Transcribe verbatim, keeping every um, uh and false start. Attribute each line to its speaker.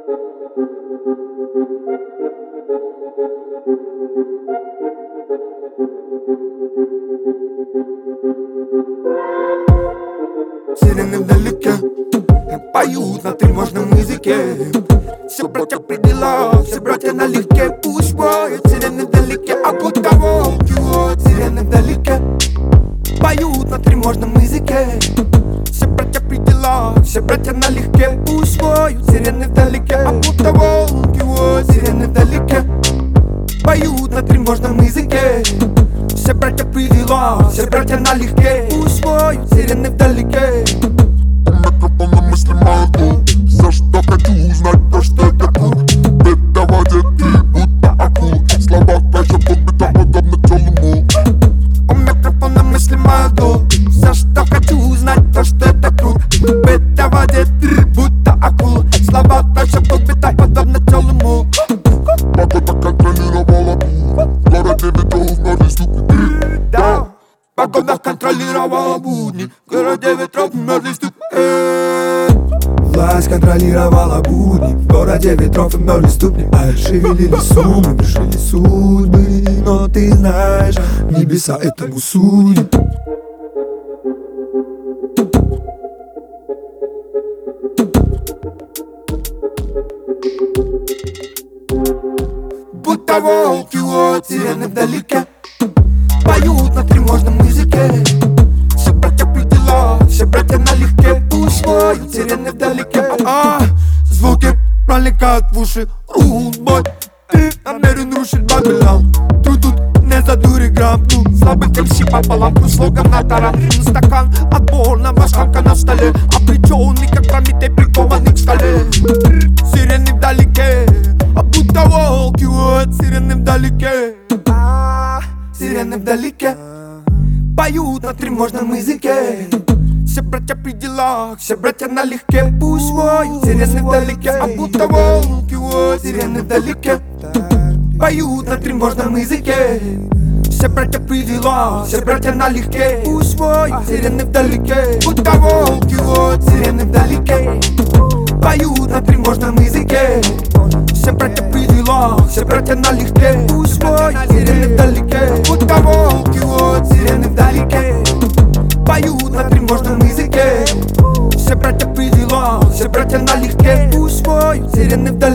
Speaker 1: Сирены вдалеке поют на тревожном языке. Все братья при делах, все братья налегке. Пусть воют сирены вдалеке, а будто волки вот. Сирены вдалеке поют на тревожном языке. Все братья при делах, все братья налегке. Пусть воют сирены вдалеке, а будто волки вот. Сирены вдалеке поют на тревожном языке. Все братья при делах, все братья налегке. Пусть воют сирены вдалеке.
Speaker 2: Микрофон на мысли могу. За что хочу узнать, то что это круг. Это водит ты, будто акул. Слова твои подбита подобно челому.
Speaker 1: У микрофона мысли могу. За что хочу узнать, то что это круг. Это водит ты, будто акул. Слова твои подбита подобно челому.
Speaker 2: Погода контролировала бурю. В городе ветров море ступни.
Speaker 1: Да, погода контролировала будни. В городе ветров мерзли ступни. Власть контролировала будни. В городе ветров и мерзли ступни. А шевелили суммы, пришли судьбы. Но ты знаешь, небеса этому судят. Будто волки вот сирены вдалеке поют на тревожном языке. Все братья при делах, все братья налегке. Пусть воют сирены вдалеке. А, звуки проникают в уши. Рудбой, ты намерен рушить Вавилон. Тут тут не задури грамм. Тут слабый темси пополам. Плюс слоган на таран. Стакан отборного шамка на столе. Обреченный, как Прометей, прикованный к скале. Сирены вдалеке, а будто волки вот сирены вдалеке. А, сирены вдалеке поют на тревожном языке. Все братья при делах, все братья налегке. Пусть воют сирены вдалеке, а будто волки вот сирены вдалеке поют на тревожном языке. Все братья при делах, все братья налегке. Пусть воют сирены вдалеке, будто волки вот сирены вдалеке поют на тревожном языке. Все братья при делах, все братья налегке. Пусть воют сирены вдалеке, будто волки вот сирены вдалеке поют на тревожном языке. Все братья при делах, все братья налегке. Пусть воют сирены вдалеке.